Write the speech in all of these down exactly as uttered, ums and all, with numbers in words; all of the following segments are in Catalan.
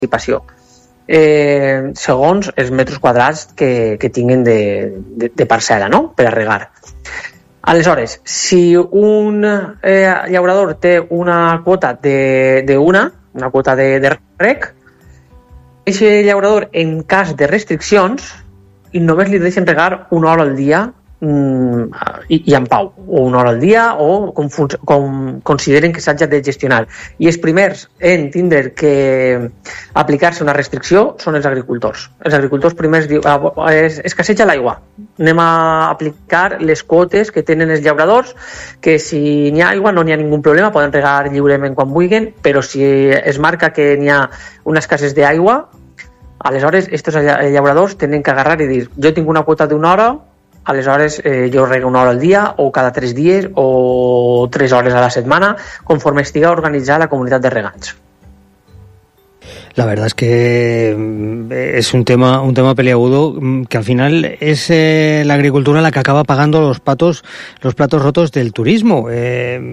participació, eh, segons els metres quadrats que, que tinguin de, de, de parcel·la, no?, per a regar. Aleshores, si un eh, llaurador té una quota de, de una, una quota de, de rec, aquest llaurador, en cas de restriccions, i només li deixen regar una hora al dia mm, i, i en pau, o una hora al dia, o com, com consideren que s'hagi de gestionar. I els primers en tindre que aplicar-se una restricció són els agricultors. Els agricultors primers diuen, ah, es, escasseja l'aigua, anem a aplicar les quotes que tenen els llauradors, que si n'hi ha aigua no n'hi ha ningú problema, poden regar lliurement quan vulguin, però si es marca que n'hi ha una escassez d'aigua, aleshores, estos llauradors tenen que agarrar i dir, jo tinc una quota d'una hora, aleshores eh, jo rego una hora al dia, o cada tres dies, o tres hores a la setmana, conforme estiga organitzada la comunitat de regants. La verdad es que es un tema un tema peliagudo que al final es eh, la agricultura la que acaba pagando los patos los platos rotos del turismo. Eh,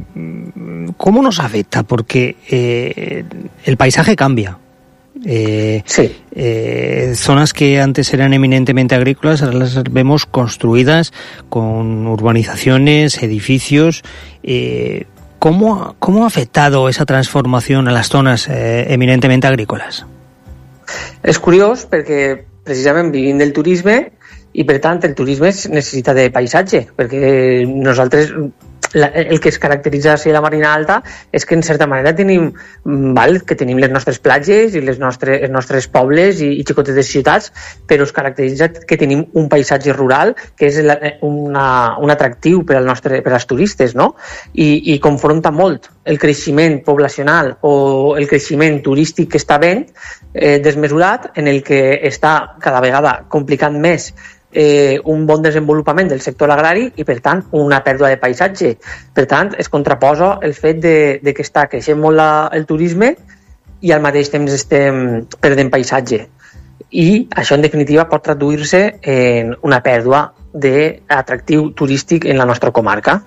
¿Cómo nos afecta? Porque eh, el paisaje cambia. Eh, sí. eh, zonas que antes eran eminentemente agrícolas ahora las vemos construidas con urbanizaciones, edificios. Eh, ¿cómo, ¿Cómo ha afectado esa transformación a las zonas eh, eminentemente agrícolas? És curiós perquè precisament vivim del turisme i per tant el turisme necessita de paisatge, perquè nosaltres La, el que es caracteritza a la Marina Alta és que en certa manera tenim, val, que tenim les nostres platges i les nostres, els nostres pobles i, i xicotetes ciutats, però es caracteritza que tenim un paisatge rural que és la, una, un atractiu per, al nostre, per als turistes, no? I, i confronta molt el creixement poblacional o el creixement turístic que està ben eh, desmesurat, en el que està cada vegada complicant més Eh, un bon desenvolupament del sector agrari i, per tant, una pèrdua de paisatge. Per tant, es contraposa el fet de, de que està creixent molt la, el turisme i al mateix temps estem perdent paisatge. I això, en definitiva, pot traduir-se en una pèrdua d'atractiu turístic en la nostra comarca.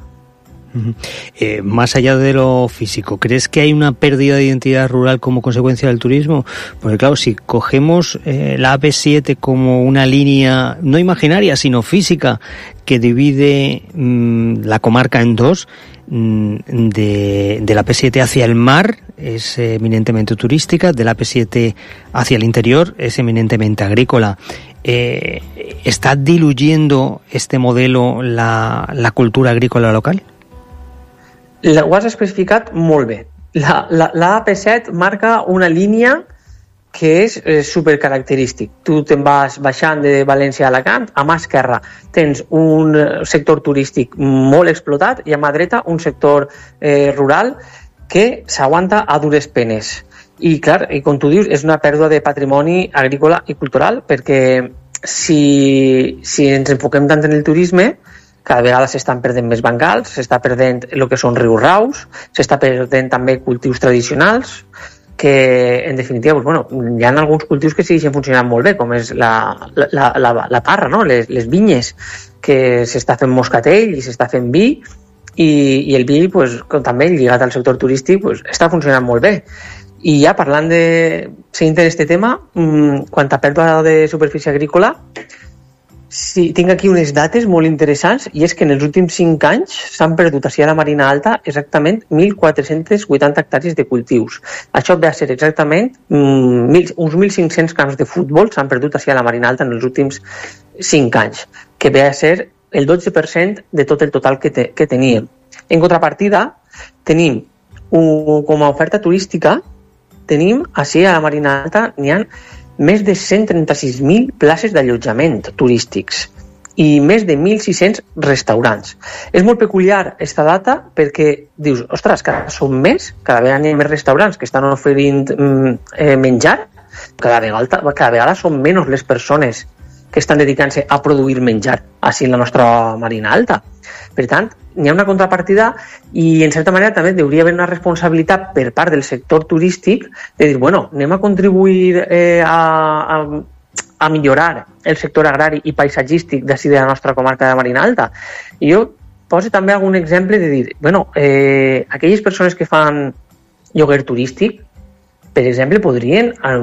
Eh, más allá de lo físico, ¿crees que hay una pérdida de identidad rural como consecuencia del turismo? Porque claro, si cogemos eh, la A P siete como una línea no imaginaria, sino física, que divide mmm, la comarca en dos, mmm, de, de la A P siete hacia el mar es eminentemente turística, de la A P siete hacia el interior es eminentemente agrícola. Eh, ¿Está diluyendo este modelo la, la cultura agrícola local? Ho has especificat molt bé. La, la, la A P set marca una línia que és eh, supercaracterístic. Tu te'n vas baixant de València a Alacant, a mà esquerra tens un sector turístic molt explotat i a mà dreta un sector eh, rural que s'aguanta a dures penes. I clar, i com tu dius, és una pèrdua de patrimoni agrícola i cultural, perquè si, si ens enfoquem tant en el turisme, cada vegada s'estan perdent més bancals, s'està perdent el que són rius raus, s'està perdent també cultius tradicionals, que en definitiva, pues, bueno, hi ha alguns cultius que segueixen funcionant molt bé, com és la, la, la, la parra, no? les, les vinyes, que s'està fent moscatell i s'està fent vi, i, i el vi, pues, també lligat al sector turístic, pues, està funcionant molt bé. I ja parlant de seguint en aquest tema, quant a pèrdua de superfície agrícola, sí, tinc aquí unes dates molt interessants, i és que en els últims cinc anys s'han perdut a la Marina Alta exactament mil quatre-cents vuitanta hectàrees de cultius. Això ve a ser exactament mm, uns mil cinc-cents camps de futbol s'han perdut a la Marina Alta en els últims cinc anys, que ve a ser el dotze per cent de tot el total que, te, que teníem. En contrapartida, tenim un, com a oferta turística, tenim així a la Marina Alta n'hi ha més de cent trenta-sis mil places d'allotjament turístics i més de mil sis-cents restaurants. És molt peculiar aquesta data perquè dius, ostres, cada són més, cada vegada hi ha més restaurants que estan oferint eh, menjar, cada vegada, cada vegada són menys les persones que estan dedicant-se a produir menjar així en la nostra Marina Alta. Per tant, hi ha una contrapartida i en certa manera també hauria d'haver una responsabilitat per part del sector turístic de dir, bueno, anem a contribuir eh, a, a, a millorar el sector agrari i paisatgístic d'ací de la nostra comarca de Marina Alta. I jo poso també algun exemple de dir, bueno, eh, aquelles persones que fan lloguer turístic, per exemple, podrien